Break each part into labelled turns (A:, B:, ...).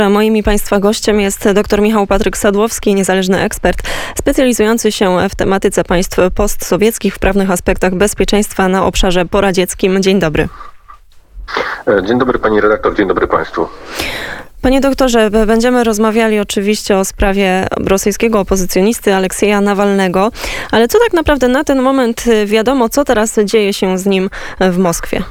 A: Moim i Państwa gościem jest dr Michał Patryk Sadłowski, niezależny ekspert specjalizujący się w tematyce państw postsowieckich w prawnych aspektach bezpieczeństwa na obszarze poradzieckim. Dzień dobry.
B: Dzień dobry pani redaktor, dzień dobry państwu.
A: Panie doktorze, będziemy rozmawiali oczywiście o sprawie rosyjskiego opozycjonisty Aleksieja Nawalnego, ale co tak naprawdę na ten moment wiadomo, co teraz dzieje się z nim w Moskwie?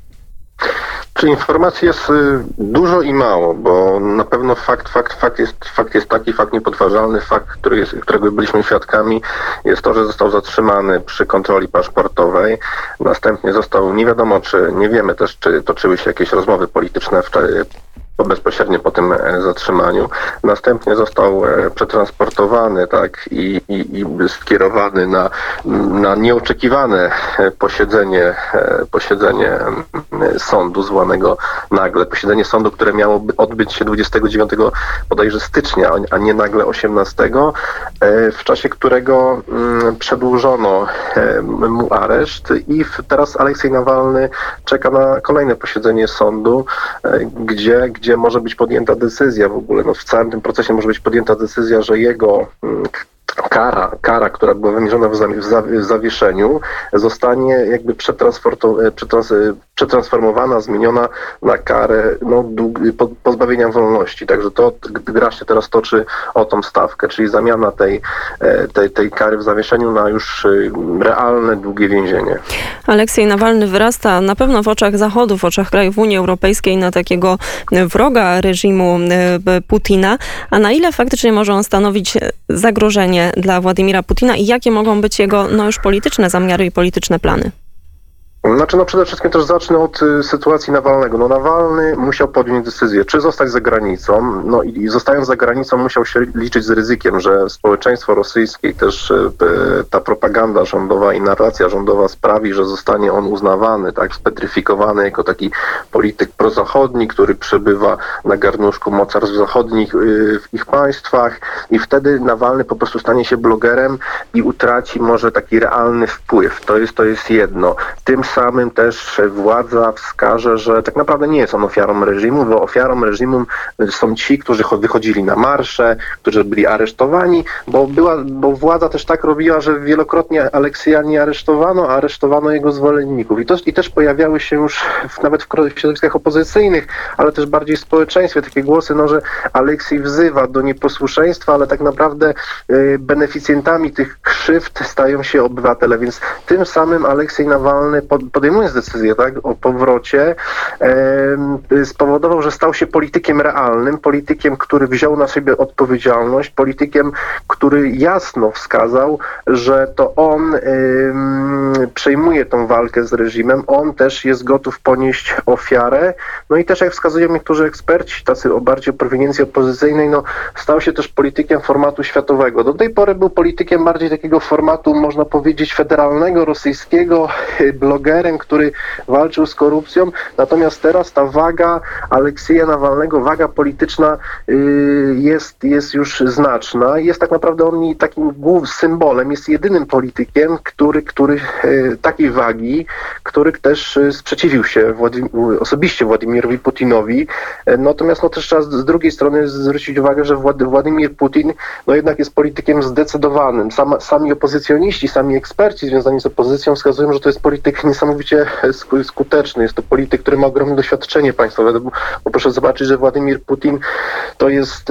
B: Czy informacji jest dużo i mało, bo na pewno fakt jest taki, fakt niepodważalny, fakt, którego byliśmy świadkami, jest to, że został zatrzymany przy kontroli paszportowej. Następnie został, nie wiemy też, czy toczyły się jakieś rozmowy polityczne bezpośrednio po tym zatrzymaniu. Następnie został przetransportowany, tak, i skierowany na nieoczekiwane posiedzenie sądu zwanego nagle. Posiedzenie sądu, które miało odbyć się 29 bodajże stycznia, a nie nagle 18, w czasie którego przedłużono mu areszt i teraz Aleksiej Nawalny czeka na kolejne posiedzenie sądu, gdzie może być podjęta decyzja w ogóle, w całym tym procesie może być podjęta decyzja, że jego kara, która była wymierzona w zawieszeniu, zostanie jakby przetransformowana, zmieniona na karę pozbawienia wolności. Także gra się teraz toczy o tą stawkę, czyli zamiana tej kary w zawieszeniu na już realne, długie więzienie.
A: Aleksiej Nawalny wyrasta na pewno w oczach Zachodu, w oczach krajów Unii Europejskiej na takiego wroga reżimu Putina. A na ile faktycznie może on stanowić zagrożenie dla Władimira Putina i jakie mogą być jego już polityczne zamiary i polityczne plany?
B: Przede wszystkim też zacznę od sytuacji Nawalnego. Nawalny musiał podjąć decyzję, czy zostać za granicą. I zostając za granicą musiał się liczyć z ryzykiem, że społeczeństwo rosyjskie, też ta propaganda rządowa i narracja rządowa sprawi, że zostanie on uznawany, tak, spetryfikowany jako taki polityk prozachodni, który przebywa na garnuszku mocarstw zachodnich w ich państwach i wtedy Nawalny po prostu stanie się blogerem i utraci może taki realny wpływ. To jest jedno. Tym samym też władza wskaże, że tak naprawdę nie jest on ofiarą reżimu, bo ofiarą reżimu są ci, którzy wychodzili na marsze, którzy byli aresztowani, bo władza też tak robiła, że wielokrotnie Aleksieja nie aresztowano, a aresztowano jego zwolenników. I też pojawiały się już nawet w środowiskach opozycyjnych, ale też bardziej w społeczeństwie takie głosy, że Aleksiej wzywa do nieposłuszeństwa, ale tak naprawdę beneficjentami tych krzywd stają się obywatele, więc tym samym Aleksiej Nawalny podejmując decyzję, tak, o powrocie, spowodował, że stał się politykiem realnym, politykiem, który wziął na siebie odpowiedzialność, politykiem, który jasno wskazał, że to on przejmuje tą walkę z reżimem, on też jest gotów ponieść ofiarę. I też jak wskazują niektórzy eksperci, tacy o bardziej prowiniencji opozycyjnej, stał się też politykiem formatu światowego. Do tej pory był politykiem bardziej takiego formatu, można powiedzieć, federalnego, rosyjskiego, blogerem, który walczył z korupcją, natomiast teraz ta waga Aleksieja Nawalnego, waga polityczna jest już znaczna. Jest tak naprawdę on takim symbolem, jest jedynym politykiem, który takiej wagi, który też sprzeciwił się osobiście Władimirowi Putinowi. Natomiast też trzeba z drugiej strony zwrócić uwagę, że Władimir Putin jednak jest politykiem zdecydowanym. Sami opozycjoniści, sami eksperci związani z opozycją wskazują, że to jest polityk niesamowicie skuteczny. Jest to polityk, który ma ogromne doświadczenie państwowe, bo proszę zobaczyć, że Władimir Putin to jest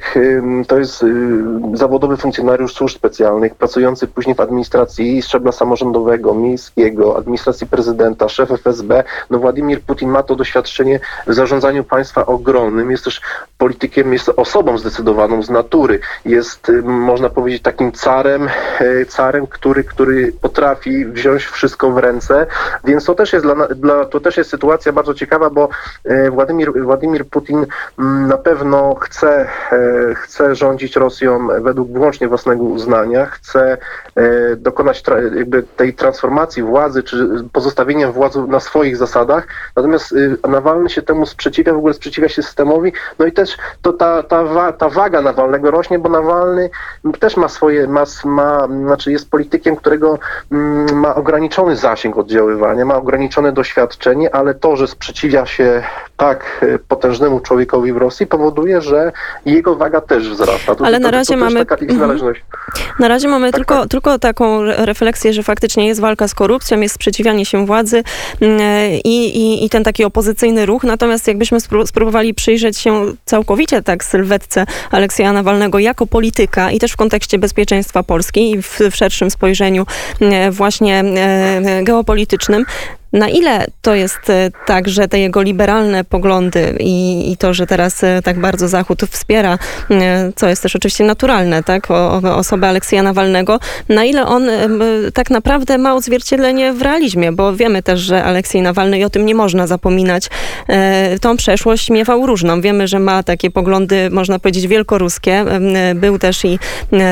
B: zawodowy funkcjonariusz służb specjalnych, pracujący później w administracji szczebla samorządowego, miejskiego, administracji prezydenta, szef FSB. Władimir Putin ma to doświadczenie w zarządzaniu państwa ogromnym. Jest też politykiem, jest osobą zdecydowaną z natury. Jest, można powiedzieć, takim carem, który potrafi wziąć wszystko w ręce, więc to też jest sytuacja bardzo ciekawa, bo Władimir Putin na pewno chce rządzić Rosją według wyłącznie własnego uznania, chce dokonać tej transformacji władzy, czy pozostawienia władzy na swoich zasadach, natomiast Nawalny się temu sprzeciwia, w ogóle sprzeciwia się systemowi, i też ta waga Nawalnego rośnie, bo Nawalny też ma swoje, jest politykiem, którego ma ograniczony zasięg oddziaływania, ma ograniczone doświadczenie, ale to, że sprzeciwia się tak potężnemu człowiekowi w Rosji, powoduje, że jego waga też wzrasta.
A: Ale na razie mamy...
B: taka ich zależność.
A: Na razie mamy tylko taką refleksję, że faktycznie jest walka z korupcją, jest sprzeciwianie się władzy i ten taki opozycyjny ruch. Natomiast jakbyśmy spróbowali przyjrzeć się całkowicie tak sylwetce Aleksieja Nawalnego jako polityka i też w kontekście bezpieczeństwa Polski i w szerszym spojrzeniu właśnie geopolitycznym, na ile to jest tak, że te jego liberalne poglądy i to, że teraz tak bardzo Zachód wspiera, co jest też oczywiście naturalne, tak, osobę Aleksieja Nawalnego, na ile on tak naprawdę ma odzwierciedlenie w realizmie, bo wiemy też, że Aleksiej Nawalny, i o tym nie można zapominać, tą przeszłość miewał różną. Wiemy, że ma takie poglądy, można powiedzieć, wielkoruskie. Był też i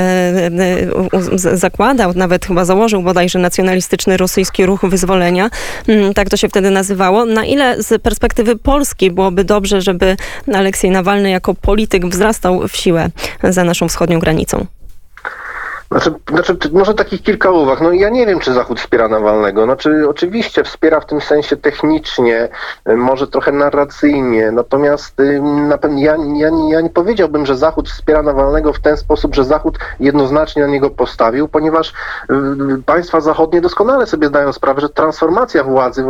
A: zakładał, nawet chyba założył bodajże nacjonalistyczny rosyjski ruch wyzwolenia. Tak to się wtedy nazywało. Na ile z perspektywy Polski byłoby dobrze, żeby Aleksiej Nawalny jako polityk wzrastał w siłę za naszą wschodnią granicą?
B: Znaczy, może takich kilka uwag. No ja nie wiem, czy Zachód wspiera Nawalnego. Znaczy, oczywiście wspiera w tym sensie technicznie, może trochę narracyjnie, natomiast na pewno ja nie powiedziałbym, że Zachód wspiera Nawalnego w ten sposób, że Zachód jednoznacznie na niego postawił, ponieważ państwa zachodnie doskonale sobie zdają sprawę, że transformacja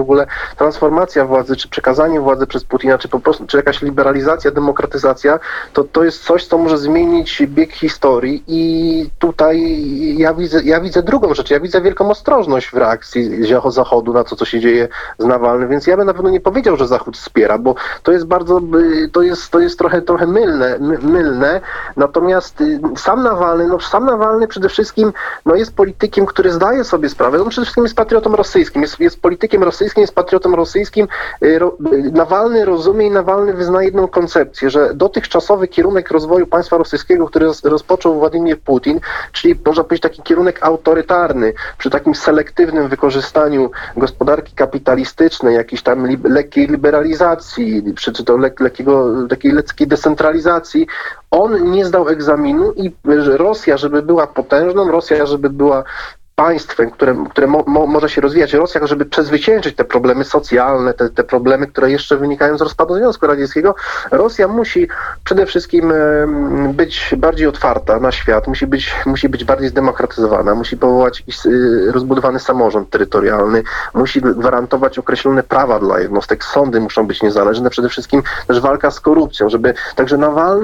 B: władzy, czy przekazanie władzy przez Putina, czy po prostu, czy jakaś liberalizacja, demokratyzacja, to jest coś, co może zmienić bieg historii i tutaj ja widzę drugą rzecz. Ja widzę wielką ostrożność w reakcji Zachodu na to, co się dzieje z Nawalnym, więc ja bym na pewno nie powiedział, że Zachód wspiera, bo to jest bardzo, to jest trochę mylne. Natomiast sam Nawalny przede wszystkim jest politykiem, który zdaje sobie sprawę, on przede wszystkim jest patriotą rosyjskim, jest politykiem rosyjskim, jest patriotą rosyjskim. Nawalny rozumie i Nawalny wyzna jedną koncepcję, że dotychczasowy kierunek rozwoju państwa rosyjskiego, który rozpoczął Władimir Putin, czyli można powiedzieć taki kierunek autorytarny, przy takim selektywnym wykorzystaniu gospodarki kapitalistycznej, jakiejś tam lekkiej liberalizacji, czy to takiej lekkiej decentralizacji, on nie zdał egzaminu i Rosja, żeby była potężną, Rosja, żeby była państwem, które może się rozwijać, Rosja, żeby przezwyciężyć te problemy socjalne, te problemy, które jeszcze wynikają z rozpadu Związku Radzieckiego, Rosja musi przede wszystkim być bardziej otwarta na świat, musi być bardziej zdemokratyzowana, musi powołać jakiś rozbudowany samorząd terytorialny, musi gwarantować określone prawa dla jednostek, sądy muszą być niezależne, przede wszystkim też walka z korupcją, także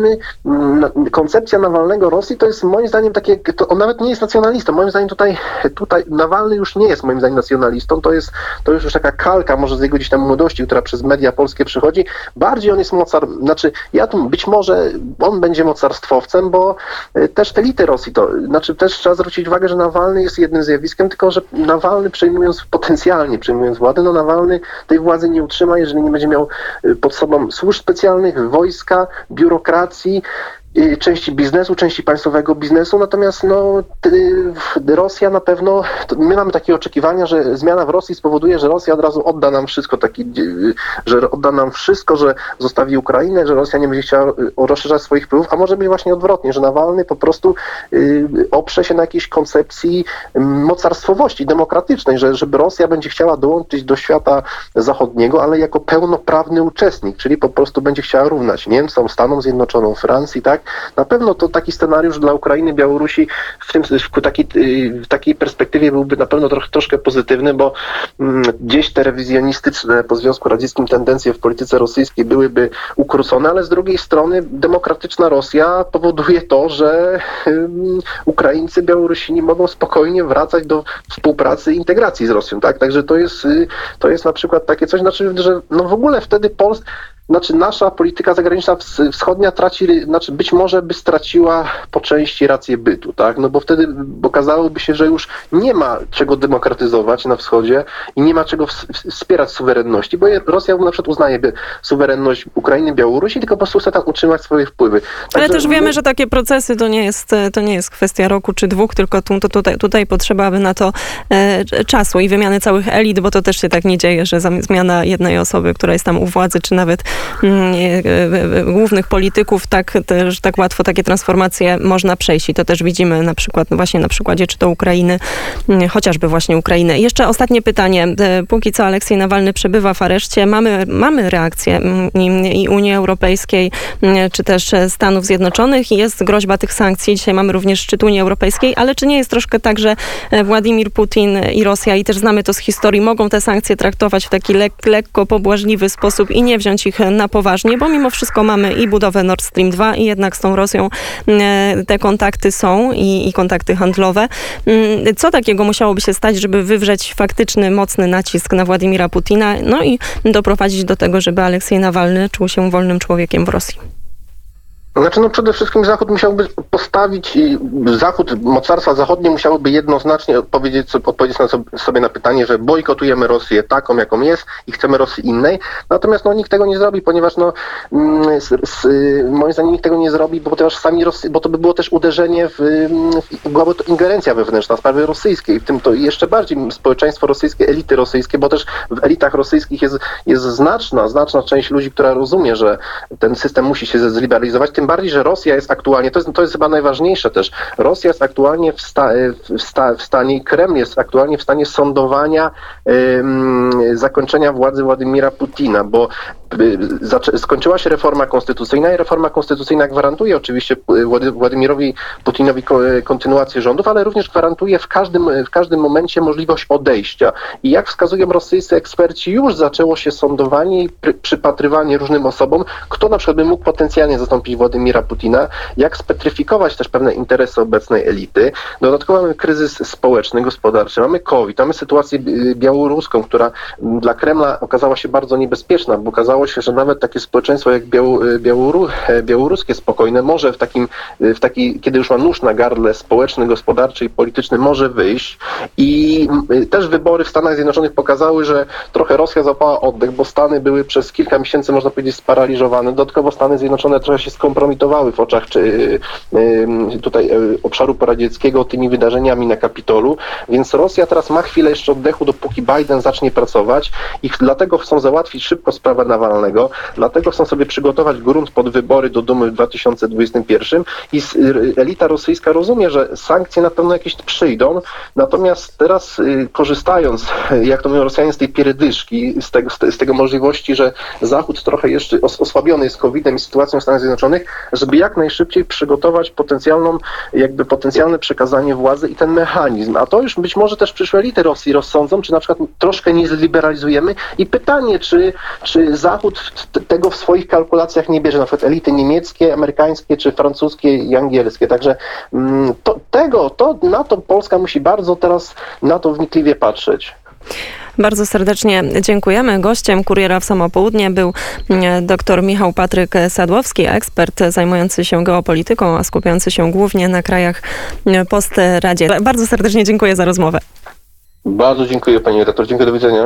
B: koncepcja Nawalnego Rosji to jest moim zdaniem on nawet nie jest nacjonalistą, moim zdaniem tutaj Nawalny już nie jest moim zdaniem nacjonalistą, to jest już taka kalka może z jego gdzieś tam młodości, która przez media polskie przychodzi. Bardziej on jest być może on będzie mocarstwowcem, bo też elity Rosji też trzeba zwrócić uwagę, że Nawalny jest jednym zjawiskiem, tylko że Nawalny potencjalnie przejmując władzę, Nawalny tej władzy nie utrzyma, jeżeli nie będzie miał pod sobą służb specjalnych, wojska, biurokracji, części biznesu, części państwowego biznesu, natomiast Rosja na pewno, my mamy takie oczekiwania, że zmiana w Rosji spowoduje, że Rosja od razu odda nam wszystko, że zostawi Ukrainę, że Rosja nie będzie chciała rozszerzać swoich wpływów, a może być właśnie odwrotnie, że Nawalny po prostu oprze się na jakiejś koncepcji mocarstwowości demokratycznej, żeby Rosja będzie chciała dołączyć do świata zachodniego, ale jako pełnoprawny uczestnik, czyli po prostu będzie chciała równać Niemcom, Stanom Zjednoczonym, Francji, tak? Na pewno to taki scenariusz dla Ukrainy, Białorusi w takiej perspektywie byłby na pewno troszkę pozytywny, bo gdzieś te rewizjonistyczne po Związku Radzieckim tendencje w polityce rosyjskiej byłyby ukrócone, ale z drugiej strony demokratyczna Rosja powoduje to, że Ukraińcy, Białorusini mogą spokojnie wracać do współpracy i integracji z Rosją, tak? Także to jest na przykład takie coś, że w ogóle wtedy nasza polityka zagraniczna wschodnia być może by straciła po części rację bytu, tak? Bo wtedy okazałoby się, że już nie ma czego demokratyzować na wschodzie i nie ma czego wspierać suwerenności, bo Rosja na przykład uznaje suwerenność Ukrainy, Białorusi, tylko po prostu chce tam utrzymać swoje wpływy.
A: Ale też wiemy, że takie procesy to nie jest kwestia roku czy dwóch, tylko tutaj potrzeba by na to czasu i wymiany całych elit, bo to też się tak nie dzieje, że zmiana jednej osoby, która jest tam u władzy, czy nawet głównych polityków, tak, że tak łatwo takie transformacje można przejść i to też widzimy na przykład właśnie na przykładzie czy to Ukrainy, chociażby właśnie Ukrainy. Jeszcze ostatnie pytanie. Póki co Aleksiej Nawalny przebywa w areszcie. Mamy reakcję i Unii Europejskiej, czy też Stanów Zjednoczonych i jest groźba tych sankcji. Dzisiaj mamy również szczyt Unii Europejskiej, ale czy nie jest troszkę tak, że Władimir Putin i Rosja, i też znamy to z historii, mogą te sankcje traktować w taki lekko pobłażliwy sposób i nie wziąć ich na poważnie, bo mimo wszystko mamy i budowę Nord Stream 2 i jednak z tą Rosją te kontakty są i kontakty handlowe. Co takiego musiałoby się stać, żeby wywrzeć faktyczny, mocny nacisk na Władimira Putina, no i doprowadzić do tego, żeby Aleksiej Nawalny czuł się wolnym człowiekiem w Rosji?
B: Znaczy, przede wszystkim Zachód musiałby mocarstwa zachodnie musiałyby jednoznacznie odpowiedzieć sobie na pytanie, że bojkotujemy Rosję taką, jaką jest i chcemy Rosji innej. Natomiast nikt tego nie zrobi, ponieważ moim zdaniem nikt tego nie zrobi, ponieważ bo to by było też uderzenie byłaby to ingerencja wewnętrzna sprawy rosyjskiej. W tym to jeszcze bardziej społeczeństwo rosyjskie, elity rosyjskie, bo też w elitach rosyjskich jest znaczna część ludzi, która rozumie, że ten system musi się zliberalizować. Tym bardziej, że Rosja jest aktualnie, to jest chyba najważniejsze też, Rosja jest aktualnie w stanie, Kreml jest aktualnie w stanie sądowania zakończenia władzy Władimira Putina, bo skończyła się reforma konstytucyjna i reforma konstytucyjna gwarantuje oczywiście Władimirowi Putinowi kontynuację rządów, ale również gwarantuje w każdym momencie możliwość odejścia. I jak wskazują rosyjscy eksperci, już zaczęło się sądowanie i przypatrywanie różnym osobom, kto na przykład by mógł potencjalnie zastąpić Władimira Putina, jak spetryfikować też pewne interesy obecnej elity. Dodatkowo mamy kryzys społeczny, gospodarczy, mamy COVID, mamy sytuację białoruską, która dla Kremla okazała się bardzo niebezpieczna, bo okazało się, że nawet takie społeczeństwo jak białoruskie spokojne może kiedy już ma nóż na gardle społeczny, gospodarczy i polityczny, może wyjść. I też wybory w Stanach Zjednoczonych pokazały, że trochę Rosja złapała oddech, bo Stany były przez kilka miesięcy, można powiedzieć, sparaliżowane. Dodatkowo Stany Zjednoczone trochę się skompromitowały w oczach tutaj obszaru poradzieckiego tymi wydarzeniami na Kapitolu, więc Rosja teraz ma chwilę jeszcze oddechu, dopóki Biden zacznie pracować i dlatego chcą załatwić szybko sprawę Nawalnego, dlatego chcą sobie przygotować grunt pod wybory do Dumy w 2021 i elita rosyjska rozumie, że sankcje na pewno jakieś przyjdą, natomiast teraz korzystając, jak to mówią Rosjanie, z tej pierdyszki, z tego możliwości, że Zachód trochę jeszcze osłabiony jest COVID-em i sytuacją w Stanach Zjednoczonych, żeby jak najszybciej przygotować potencjalne przekazanie władzy i ten mechanizm. A to już być może też przyszłe elity Rosji rozsądzą, czy na przykład troszkę nie zliberalizujemy i pytanie, czy Zachód tego w swoich kalkulacjach nie bierze, na przykład elity niemieckie, amerykańskie, czy francuskie i angielskie. Także na to Polska musi bardzo teraz na to wnikliwie patrzeć.
A: Bardzo serdecznie dziękujemy. Gościem Kuriera w Samo Południe był dr Michał Patryk Sadłowski, ekspert zajmujący się geopolityką, a skupiający się głównie na krajach postradzieckim. Bardzo serdecznie dziękuję za rozmowę.
B: Bardzo dziękuję, pani redaktor. Dziękuję, do widzenia.